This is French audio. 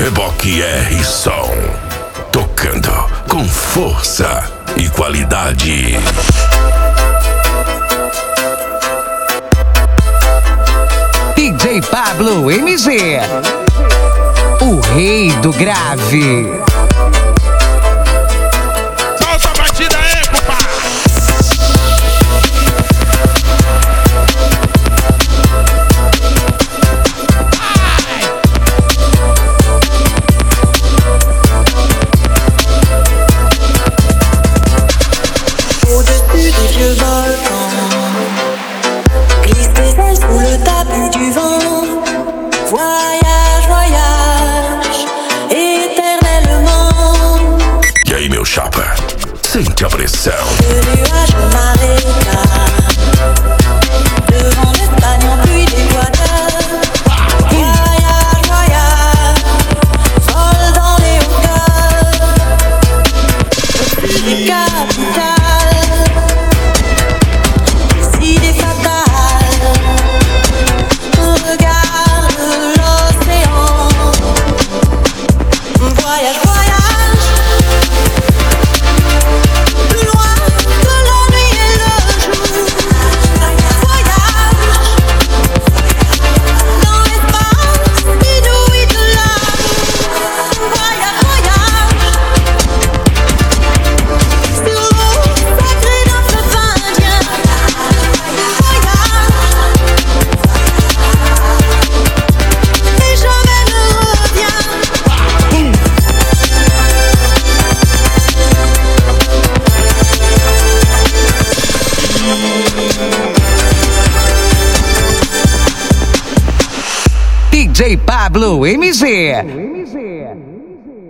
Reboque R Som, tocando com força e qualidade. DJ Pablo MG, o rei do grave. Solta a batida aí, compa! Au-dessus des vieux volcans, glisse tes ailes sous le tapis du vent. Voyage, voyage, éternellement. E aí, meu chapa, sente a pressão. De nuages au marécage, devant l'Espagne en pluie d'Équateur. Voyage, voyage, vol dans les hauteurs. Au-dessus des capitales, décidé fatal. Regarde l'océan. Voyage, voyage, plus loin que la nuit et le jour. Voyage dans l'espace inouï de l'amour. Voyage, voyage sur l'eau sacrée d'un fleuve indien. Voyage et jamais ne revient. DJ Pablo MG.